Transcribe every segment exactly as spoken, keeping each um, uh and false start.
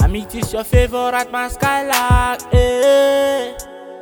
meet is your favorite man Skylark. Eh.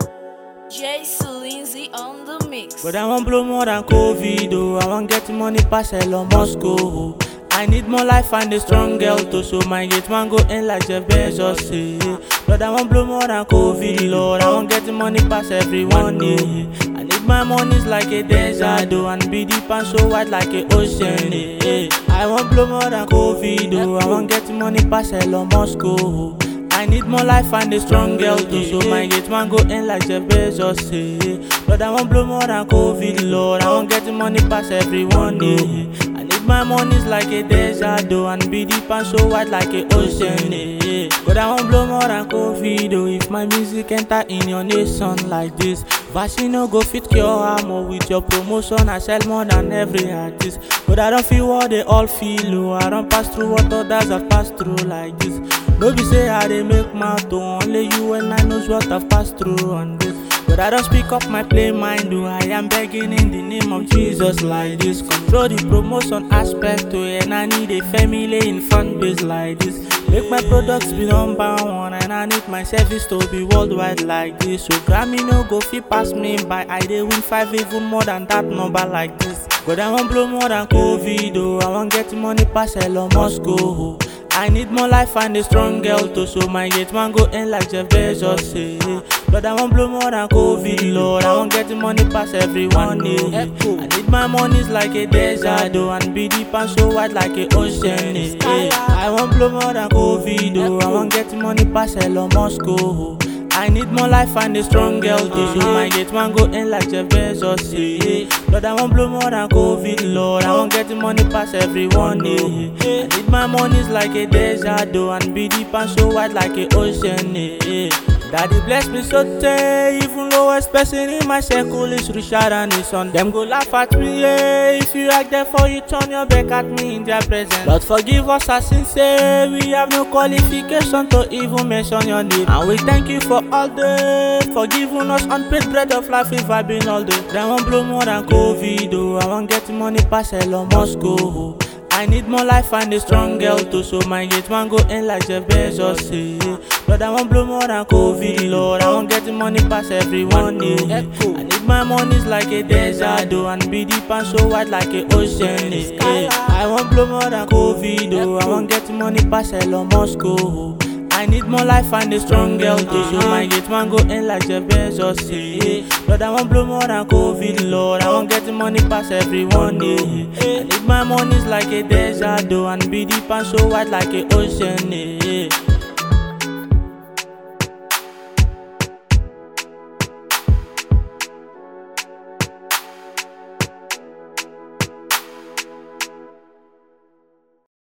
Jason Lindsay on the mix. But I want blow more than COVID, oh. I want get money past Elon Musk, oh. I need more life and a strong girl too, so my gate man go in like Jeff Bezos, eh. But I want blow more than COVID, Lord. I want get money past everyone, eh. I need my money's like a desert, oh, and be deep and so wide like a ocean, eh. I want blow more than COVID, oh. I want get money past Elon Musk, oh. I need more life and a strong girl too, so my gate man go in like Jeff Bezos, eh. But I want blow more than COVID, Lord. I want get money past everyone, eh. I need my money's like a desert, oh, and be deep and so wide like a ocean, eh. But I want blow more than COVID, oh. If my music enter in your nation like this, vaccine no go fit cure am, oh. With your promotion I sell more than every artist. But I don't feel what they all feel, oh. I don't pass through what others have passed through like this. No be say I dey make mouth, oh. Only you and I knows what I've passed through on this. But I don't speak up my plain mind, oh. I am begging in the name of Jesus like this. Control the promotion aspect, oh. And I need a family in fan base like this. Make my products be number one, and I need my service to be worldwide like this. So Grammy no go fit pass me by. I dey win five, even more than that number like this. But I want blow more than COVID, oh. I want get money past Elon Musk, oh. I need more life and a strong girl too, so my gate man go in like Jeff Bezos, eh. But I want blow more than COVID, Lord. I want get money past everyone, eh. I need my money's like a desert, oh, and be deep and so wide like a ocean, eh. I want blow more than COVID, oh. I want get money past Elon Musk, oh. I need more life and a strong girl too, so my gate man go in like Jeff Bezos, eh. But I want blow more than COVID, Lord. I want get money past everyone, eh. I need my money's like a desert, oh, and be deep and so wide like a ocean, eh. Daddy bless me so tay, even lowest person in my circle is Richard and his son. Them go laugh at me, yeah. If you act therefore you turn your back at me in their presence. But forgive us our sins, say we have no qualification to even mention your name. And we thank you for all day, for giving us unpaid bread of life if I've been all day. Then I want blow more than COVID, oh. I want get money past Elon Musk, oh. I need more life and a strong girl too, so my gate man go in like Jeff Bezos, eh. But I want blow more than COVID, Lord. I want get money past everyone, eh. I need my money's like a desert, oh, and be deep and so wide like a ocean, eh. I want blow more than COVID, oh. I want get money past Elon Musk, oh. I need more life and a strong girl too, so my gate man go in like Jeff Bezos, eh. But I want blow more than COVID, Lord. I want get money past everyone, eh. I need my money's like a desert, oh, and be deep and so wide like a ocean, eh.